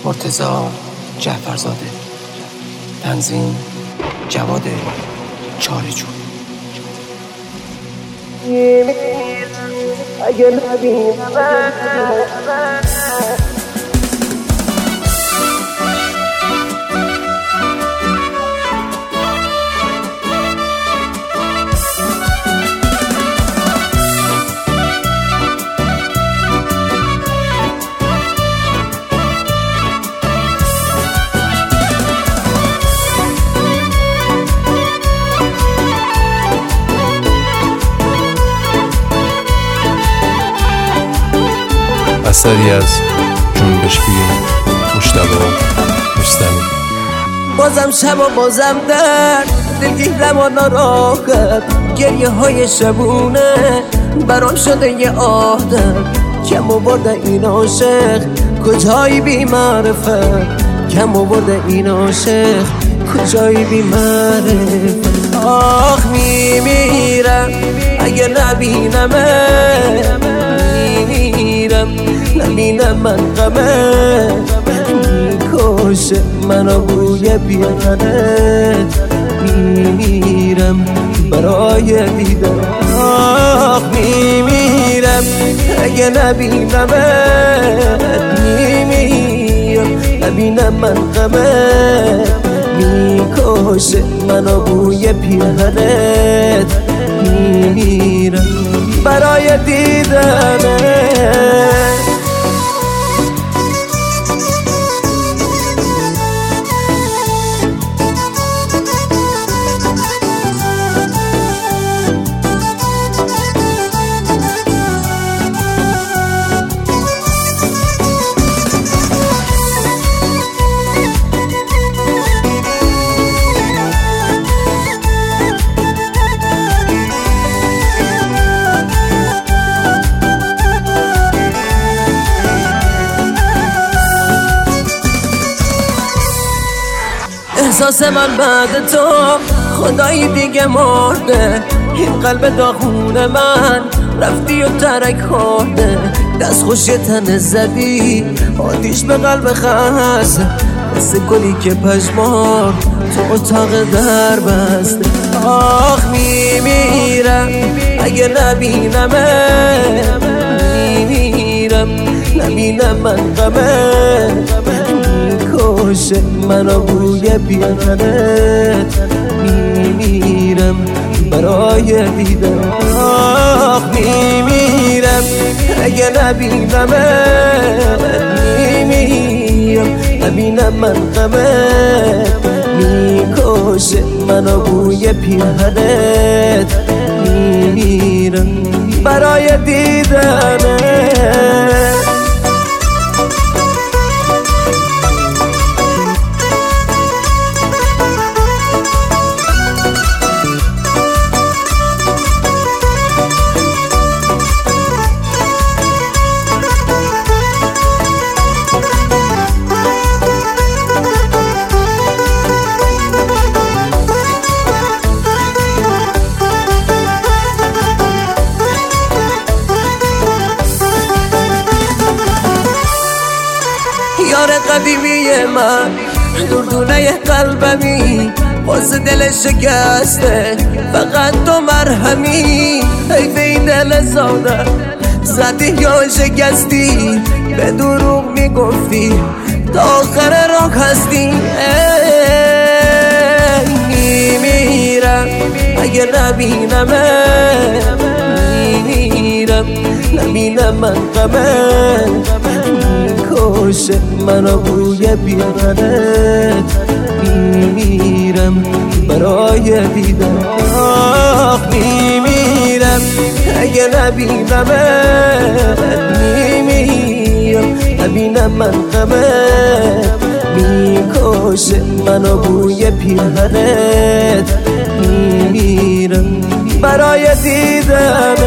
مرتضی جعفرزاده. تنظیم جواد چارجو. اگه نبینم اثری از جنبش مجتبی رستمی. بازم شب و بازم درد، دلگیرم و ناراحت، گریه های شبونه برام شده یه عادت. کم آورده این عاشق کجایی بی معرفت، کم آورده این عاشق کجایی بی معرفت. آخ میمیرم اگه نبینمه، میمیرم نبینم من غمه، میکشه منو بوی پیرهنت، میمیرم برای دیدن. آخ میمیرم اگه نبینمت، میمیرم نبینم من غمه، میکشه منو بوی پیرهنت، میمیرم برای دیدنت. احساس من بعد تو خدایی دیگه مرده، این قلب داغون من رفتی و ترک خورده. دست خوشی تن زدی آتیش به قلب خسته، مثل گلی که پشمار تو اتاق در بسته. آخ میمیرم اگه نبینمه، میمیرم نبینم من غمه، میکشه منو بوی پیرهنت، میمیرم برای دیدن. آخ میمیرم اگه نبینمه، میمیرم نبینم من غمه، میکشه منو بوی پیرهنت، میمیرم برای دیدنت. یار قدیمی من دردونه قلبمی، باز دل شکسته فقط تو مرهمی. حیف این دل ساده زدی یا شکستی، به دروغ میگفتی تا آخر راه هستی. میمیرم اگه نبینمه، میمیرم نبینم من غمه، میکشه منو بوی پیرهنت، میمیرم برای دیدن. آخ میمیرم اگه نبینمه، میمیرم نبینم من غمه، میکشه منو بوی پیرهنت، میمیرم برای دیدن.